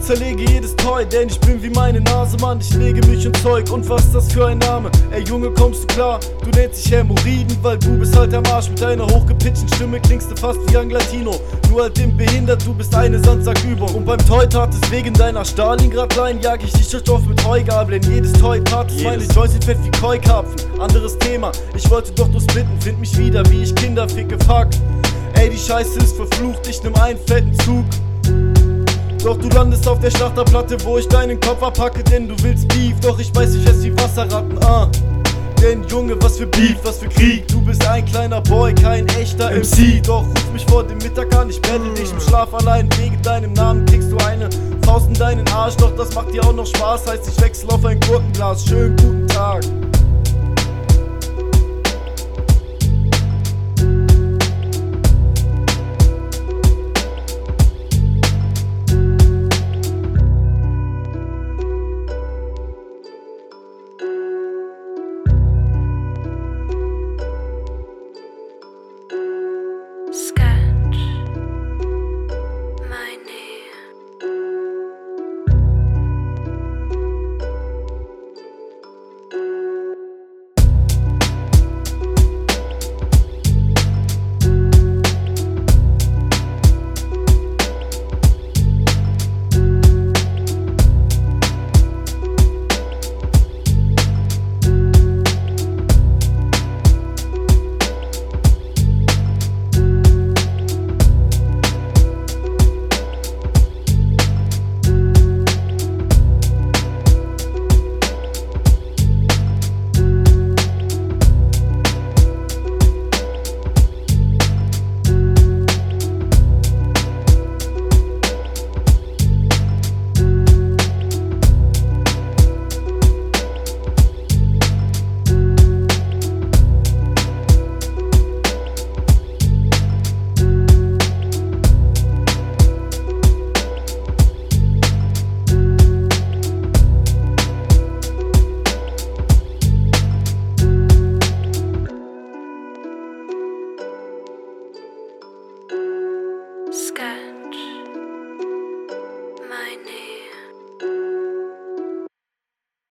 zerlege jedes Toy, denn ich bin wie meine Nase, Mann, ich lege mich in Zeug. Und was ist das für ein Name? Ey Junge, kommst du klar? Du nennst dich Hämorrhoiden, weil du bist halt am Arsch. Mit deiner hochgepitchten Stimme klingst du fast wie ein Latino. Nur halt im behindert, du bist eine Sandsackübung. Und beim Toy-Tat ist wegen deiner Stalingrad-Line jag ich dich durch auf mit Heugabeln. Jedes Toy-Tat ist meine Joints sind fett wie Koi-Karpfen. Anderes Thema, ich wollte doch nur splitten, find mich wieder, wie ich Kinder ficke, fuck. Ey, die Scheiße ist verflucht, ich nimm einen fetten Zug. Doch du landest auf der Schlachterplatte, wo ich deinen Kopf abpacke, denn du willst Beef. Doch ich weiß, ich ess wie Wasserratten, Denn Junge, was für Beef, was für Krieg. Du bist ein kleiner Boy, kein echter MC. Doch ruf mich vor dem Mittag an, ich werde dich im Schlaf allein. Wegen deinem Namen kriegst du eine Faust in deinen Arsch. Doch das macht dir auch noch Spaß, heißt ich wechsle auf ein Gurkenglas. Schönen guten Tag.